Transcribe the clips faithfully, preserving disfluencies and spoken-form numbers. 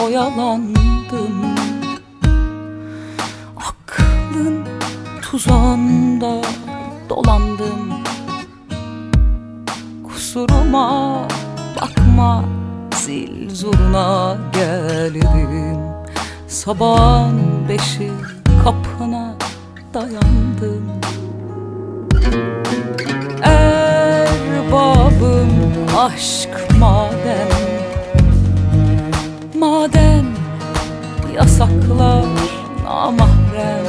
oyalandım. Aklın tuzağında dolandım. Kusuruma bakma, zil zurna geldim. Sabahın beşi kapına dayandım. Erbabım aşk madem, madem yasaklar namahrem.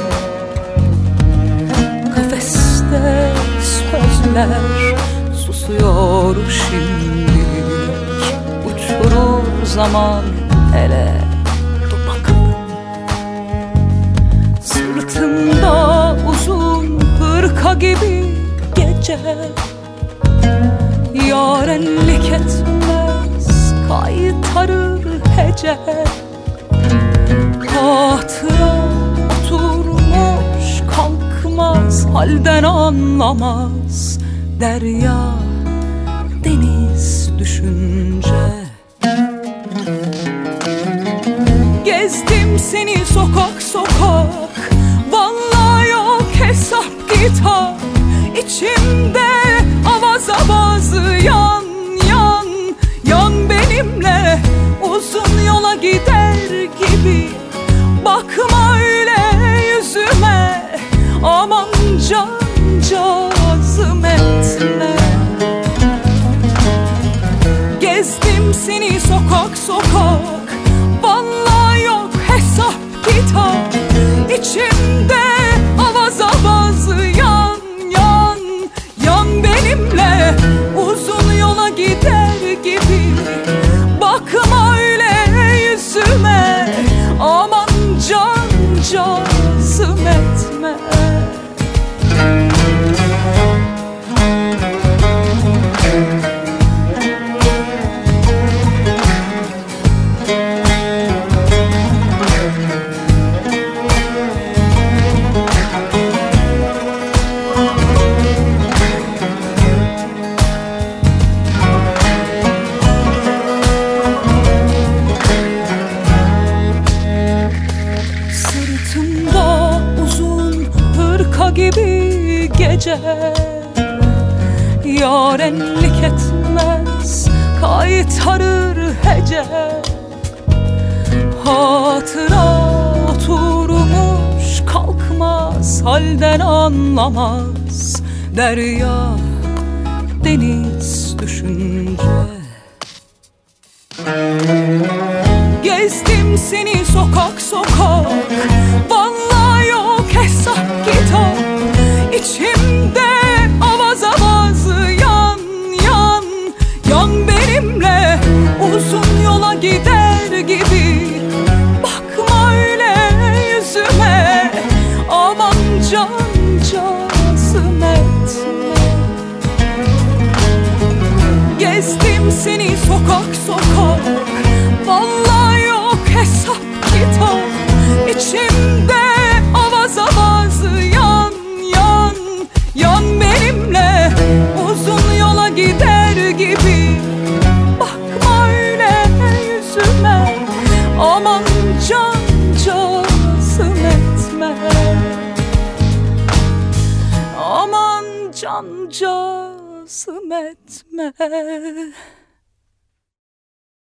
Kafeste sözler susuyor şimdilik. Uçurur zaman ele, dur bakalım. Sırtımda uzun hırka gibi gece, yarenlik etmez kaytarır hece. Hatıra oturmuş kalkmaz, halden anlamaz derya deniz düşünce. Gezdim seni sokak sokak, vallahi yok hesap kitap. İçimde avaz avaz yan yan yan benimle uzun yola gider gibi. Bakma öyle yüzüme, aman can cazım etme. Gezdim seni sokak sokak, vallahi yok hesap kitap. İçimde avaz avaz yan yan yan benimle uzun yola gider gibi. Bakma öyle yüzüme, aman can cazım etme. Sırtımda uzun hırka gibi gece, yarenlik etmez kaytarır hece. Hatıra oturmuş kalkmaz, halden anlamaz derya deniz düşünce. Gezdim seni sokak sokak, vallahi yok hesap kitap. İçimde avaz avaz yan yan yan benimle uzun yola gider gibi. Bakma öyle yüzüme, aman can cazım etme. Gezdim seni sokak sokak, vallahi yok hesap kitap. İçimde avaz avaz yan yan yan benimle uzun yola gider gibi. Bakma öyle yüzüme, aman can cazım etme. Aman can cazım etme.